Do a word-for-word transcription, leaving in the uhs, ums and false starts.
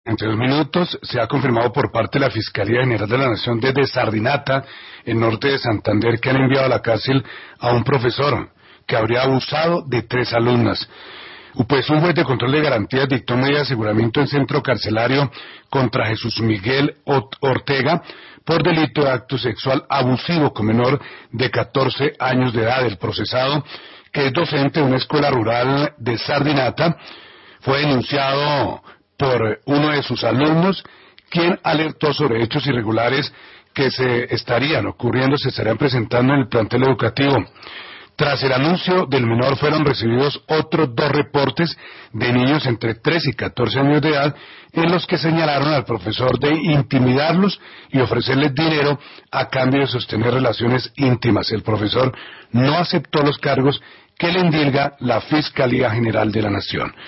Entre dos minutos se ha confirmado por parte de la Fiscalía General de la Nación desde Sardinata, en norte de Santander, que han enviado a la cárcel a un profesor que habría abusado de tres alumnas. Pues un juez de control de garantías dictó medida de aseguramiento en centro carcelario contra Jesús Miguel Ortega por delito de acto sexual abusivo con menor de catorce años de edad. El procesado, que es docente de una escuela rural de Sardinata, fue denunciado por uno de sus alumnos, quien alertó sobre hechos irregulares que se estarían ocurriendo, se estarían presentando en el plantel educativo. Tras el anuncio del menor fueron recibidos otros dos reportes de niños entre tres y catorce años de edad, en los que señalaron al profesor de intimidarlos y ofrecerles dinero a cambio de sostener relaciones íntimas. El profesor no aceptó los cargos que le endilga la Fiscalía General de la Nación.